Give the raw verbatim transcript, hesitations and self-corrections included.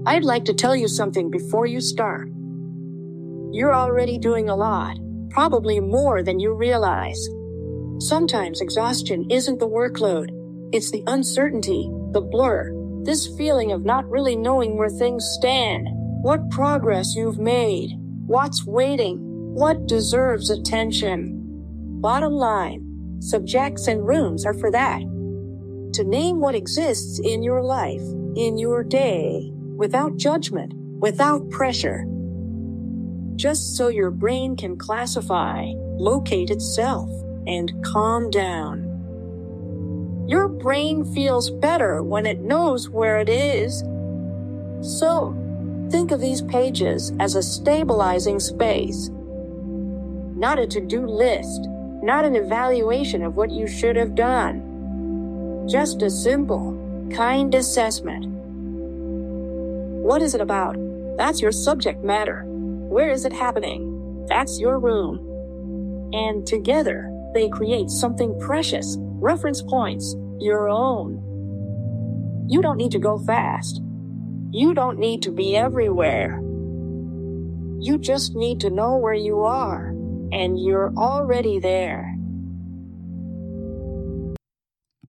I'd like to tell you something before you start. You're already doing a lot, probably more than you realize. Sometimes exhaustion isn't the workload, it's the uncertainty, the blur, this feeling of not really knowing where things stand, what progress you've made, what's waiting, what deserves attention. Bottom line, subjects and rooms are for that. To name what exists in your life, in your day, without judgment, without pressure. Just so your brain can classify, locate itself, and calm down. Your brain feels better when it knows where it is. So, think of these pages as a stabilizing space. Not a to-do list, not an evaluation of what you should have done. Just a simple, kind assessment. What is it about? That's your subject matter. Where is it happening? That's your room. And together, they create something precious, reference points, your own. You don't need to go fast. You don't need to be everywhere. You just need to know where you are, and you're already there.